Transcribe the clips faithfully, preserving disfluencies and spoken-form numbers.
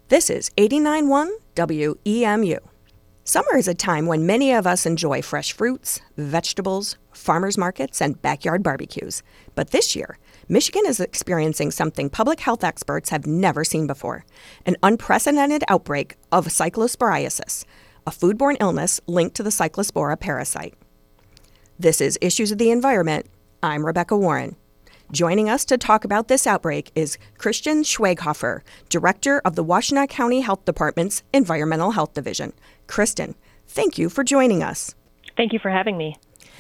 This is eighty-nine point one W E M U. Summer is a time when many of us enjoy fresh fruits, vegetables, farmers markets, and backyard barbecues. But this year, Michigan is experiencing something public health experts have never seen before: an unprecedented outbreak of cyclosporiasis, a foodborne illness linked to the cyclospora parasite. This is Issues of the Environment. I'm Rebecca Warren. Joining us to talk about this outbreak is Christian Schweghofer, Director of the Washtenaw County Health Department's Environmental Health Division. Kristen, thank you for joining us. Thank you for having me.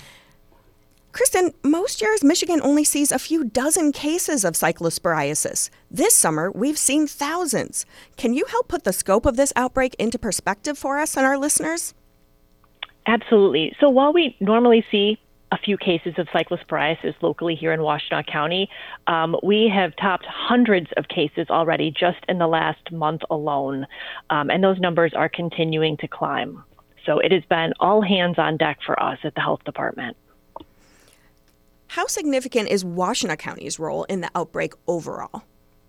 Kristen, most years Michigan only sees a few dozen cases of cyclosporiasis. This summer, we've seen thousands. Can you help put the scope of this outbreak into perspective for us and our listeners? Absolutely. So while we normally see a few cases of cyclosporiasis locally here in Washtenaw County, um, we have topped hundreds of cases already just in the last month alone, um, and those numbers are continuing to climb. So it has been all hands on deck for us at the health department. How significant is Washtenaw County's role in the outbreak overall?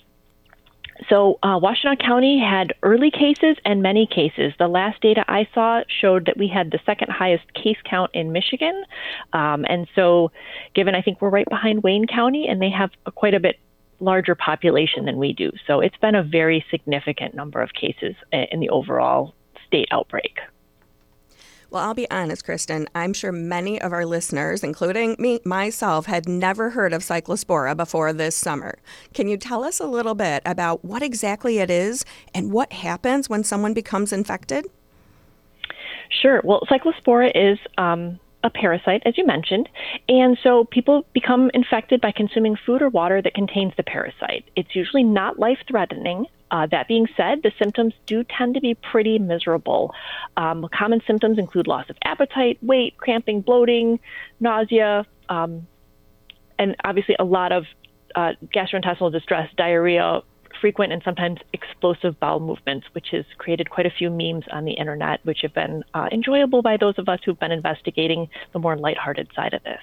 So uh, Washtenaw County had early cases and many cases. The last data I saw showed that we had the second highest case count in Michigan. Um, and so given I think we're right behind Wayne County, and they have a, quite a bit larger population than we do. So it's been a very significant number of cases in the overall state outbreak. Well, I'll be honest, Kristen, I'm sure many of our listeners, including me, myself, had never heard of cyclospora before this summer. Can you tell us a little bit about what exactly it is and what happens when someone becomes infected? Sure. Well, cyclospora is um, a parasite, as you mentioned, and so people become infected by consuming food or water that contains the parasite. It's usually not life-threatening. Uh, that being said, the symptoms do tend to be pretty miserable. Um, common symptoms include loss of appetite, weight, cramping, bloating, nausea, um, and obviously a lot of uh, gastrointestinal distress, diarrhea, frequent and sometimes explosive bowel movements, which has created quite a few memes on the internet, which have been uh, enjoyable by those of us who've been investigating the more lighthearted side of this.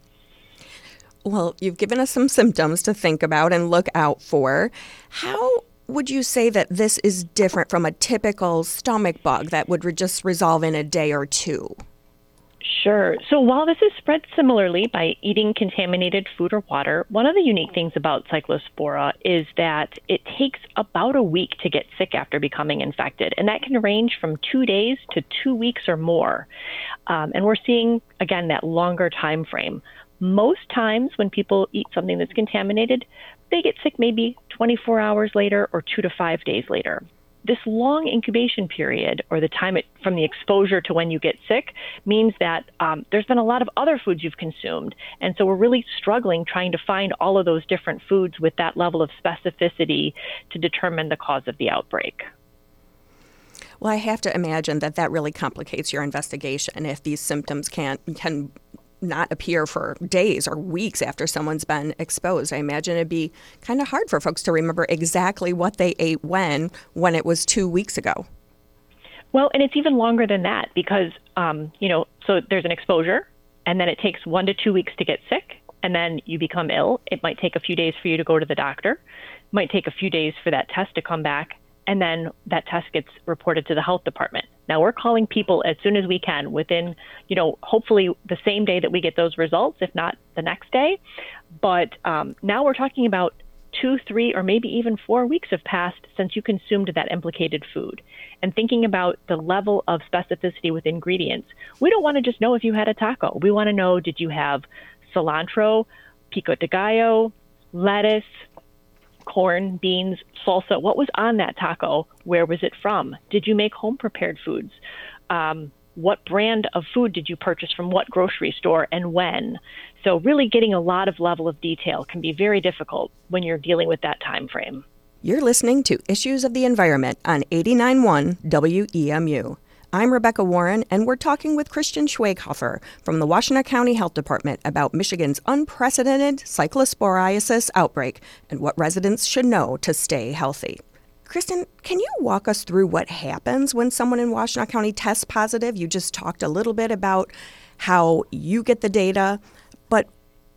Well, you've given us some symptoms to think about and look out for. How would you say that this is different from a typical stomach bug that would re- just resolve in a day or two? Sure. So while this is spread similarly by eating contaminated food or water, one of the unique things about cyclospora is that it takes about a week to get sick after becoming infected, and that can range from two days to two weeks or more. Um, and we're seeing, again, that longer time frame. Most times when people eat something that's contaminated, they get sick maybe twenty-four hours later or two to five days later. This long incubation period, or the time it, from the exposure to when you get sick, means that um, there's been a lot of other foods you've consumed. And so we're really struggling trying to find all of those different foods with that level of specificity to determine the cause of the outbreak. Well, I have to imagine that that really complicates your investigation if these symptoms can't can not appear for days or weeks after someone's been exposed. I imagine it'd be kind of hard for folks to remember exactly what they ate when, when it was two weeks ago. Well, and it's even longer than that because, um, you know, so there's an exposure, and then it takes one to two weeks to get sick, and then you become ill. It might take a few days for you to go to the doctor. It might take a few days for that test to come back, and then that test gets reported to the health department. Now, we're calling people as soon as we can within, you know, hopefully the same day that we get those results, if not the next day. But um, now we're talking about two, three, or maybe even four weeks have passed since you consumed that implicated food. And thinking about the level of specificity with ingredients, we don't want to just know if you had a taco. We want to know, did you have cilantro, pico de gallo, lettuce, corn, beans, salsa? What was on that taco? Where was it from? Did you make home prepared foods? Um, what brand of food did you purchase from what grocery store and when? So really getting a lot of level of detail can be very difficult when you're dealing with that time frame. You're listening to Issues of the Environment on eighty-nine point one W E M U. I'm Rebecca Warren, and we're talking with Christian Schweghofer from the Washtenaw County Health Department about Michigan's unprecedented cyclosporiasis outbreak and what residents should know to stay healthy. Kristen, can you walk us through what happens when someone in Washtenaw County tests positive? You just talked a little bit about how you get the data, but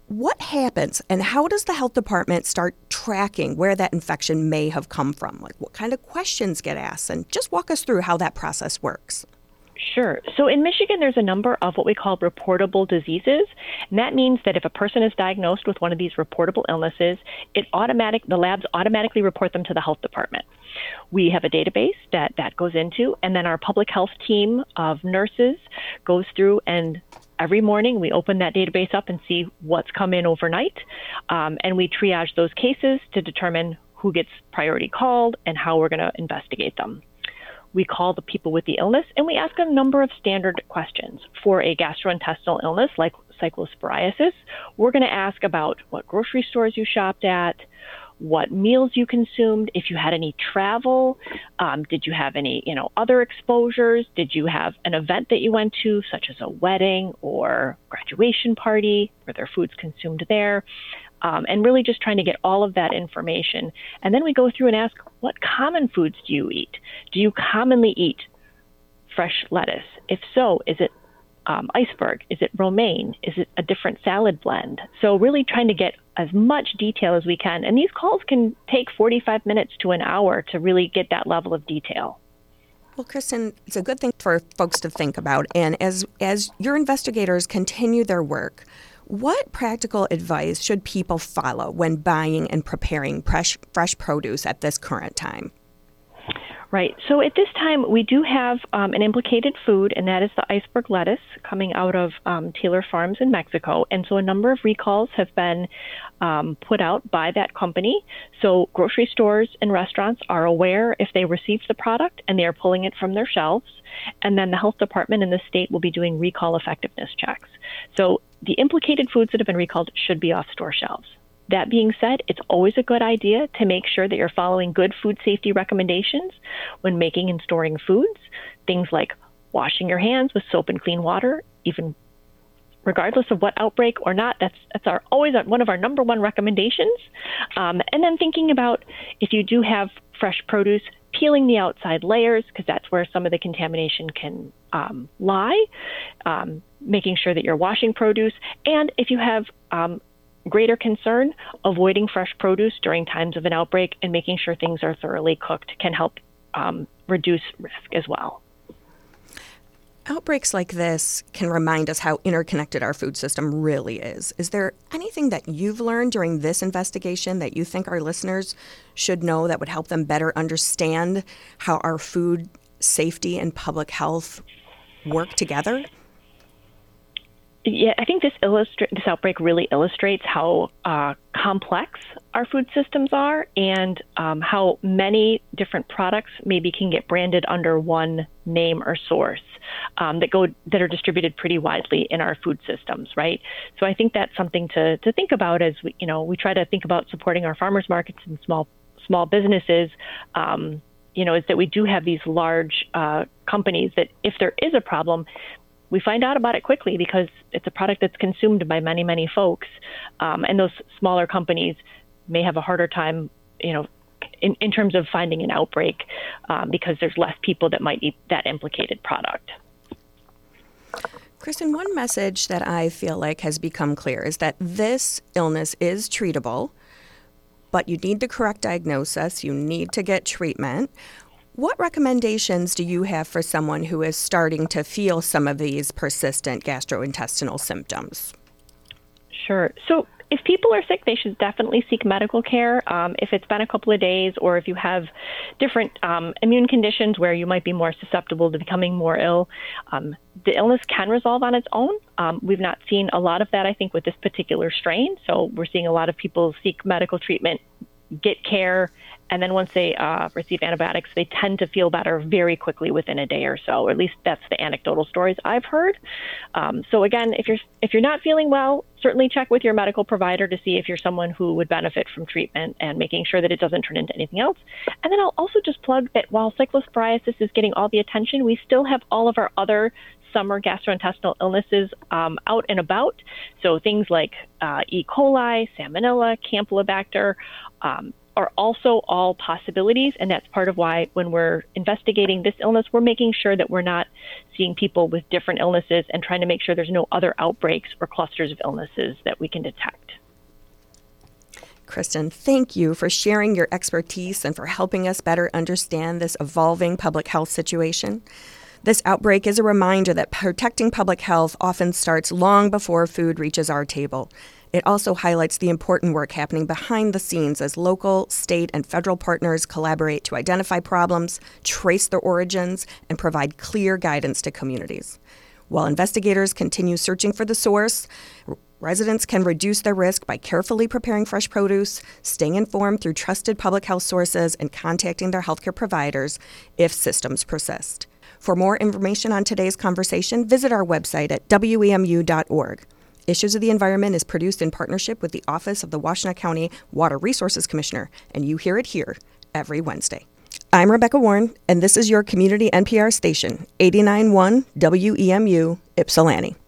What happens and how does the health department start tracking where that infection may have come from? Like what kind of questions get asked? And just walk us through how that process works. Sure. So in Michigan, there's a number of what we call reportable diseases. And that means that if a person is diagnosed with one of these reportable illnesses, it automatic the labs automatically report them to the health department. We have a database that that goes into, and then our public health team of nurses goes through, and every morning we open that database up and see what's come in overnight. Um, and we triage those cases to determine who gets priority called and how we're going to investigate them. We call the people with the illness, and we ask a number of standard questions. For a gastrointestinal illness like cyclosporiasis, we're going to ask about what grocery stores you shopped at, what meals you consumed, if you had any travel, um, did you have any, you know, other exposures, did you have an event that you went to, such as a wedding or graduation party, were there foods consumed there? Um, and really just trying to get all of that information. And then we go through and ask, what common foods do you eat? Do you commonly eat fresh lettuce? If so, is it um, iceberg? Is it romaine? Is it a different salad blend? So really trying to get as much detail as we can. And these calls can take forty-five minutes to an hour to really get that level of detail. Well, Kristen, it's a good thing for folks to think about. And as as your investigators continue their work, what practical advice should people follow when buying and preparing fresh, fresh produce at this current time? Right. So at this time, we do have um, an implicated food, and that is the iceberg lettuce coming out of um, Taylor Farms in Mexico. And so a number of recalls have been um, put out by that company. So grocery stores and restaurants are aware if they received the product and they are pulling it from their shelves. And then the health department in the state will be doing recall effectiveness checks. So the implicated foods that have been recalled should be off store shelves. That being said, it's always a good idea to make sure that you're following good food safety recommendations when making and storing foods. Things like washing your hands with soap and clean water, even regardless of what outbreak or not. That's that's our always one of our number one recommendations. Um, and then thinking about if you do have fresh produce, peeling the outside layers, because that's where some of the contamination can um, lie. Um, making sure that you're washing produce, and if you have um, greater concern, avoiding fresh produce during times of an outbreak and making sure things are thoroughly cooked can help um, reduce risk as well. Outbreaks like this can remind us how interconnected our food system really is. Is there anything that you've learned during this investigation that you think our listeners should know that would help them better understand how our food safety and public health work together? Yeah, I think this illustra- this outbreak really illustrates how uh, complex our food systems are, and um, how many different products maybe can get branded under one name or source um, that go that are distributed pretty widely in our food systems, right? So I think that's something to to think about as we you know we try to think about supporting our farmers markets and small small businesses. Um, you know, is that we do have these large uh, companies that if there is a problem, we find out about it quickly because it's a product that's consumed by many, many folks. Um, and those smaller companies may have a harder time, you know, in, in terms of finding an outbreak um, because there's less people that might eat that implicated product. Kristen, one message that I feel like has become clear is that this illness is treatable, but you need the correct diagnosis, you need to get treatment. What recommendations do you have for someone who is starting to feel some of these persistent gastrointestinal symptoms? Sure. So if people are sick, they should definitely seek medical care. Um, if it's been a couple of days, or if you have different um, immune conditions where you might be more susceptible to becoming more ill, um, the illness can resolve on its own. Um, we've not seen a lot of that, I think, with this particular strain. So we're seeing a lot of people seek medical treatment, get care, and then once they uh, receive antibiotics, they tend to feel better very quickly within a day or so. Or at least that's the anecdotal stories I've heard. Um, so again, if you're if you're not feeling well, certainly check with your medical provider to see if you're someone who would benefit from treatment and making sure that it doesn't turn into anything else. And then I'll also just plug that while cyclosporiasis is getting all the attention, we still have all of our other summer gastrointestinal illnesses um, out and about. So things like uh, E. coli, Salmonella, Campylobacter, um, are also all possibilities, and that's part of why when we're investigating this illness, we're making sure that we're not seeing people with different illnesses and trying to make sure there's no other outbreaks or clusters of illnesses that we can detect. Kristen, thank you for sharing your expertise and for helping us better understand this evolving public health situation. This outbreak is a reminder that protecting public health often starts long before food reaches our table. It also highlights the important work happening behind the scenes as local, state, and federal partners collaborate to identify problems, trace their origins, and provide clear guidance to communities. While investigators continue searching for the source, residents can reduce their risk by carefully preparing fresh produce, staying informed through trusted public health sources, and contacting their healthcare providers if symptoms persist. For more information on today's conversation, visit our website at W E M U dot org. Issues of the Environment is produced in partnership with the Office of the Washtenaw County Water Resources Commissioner, and you hear it here every Wednesday. I'm Rebecca Warren, and this is your community N P R station, eighty-nine point one W E M U, Ypsilanti.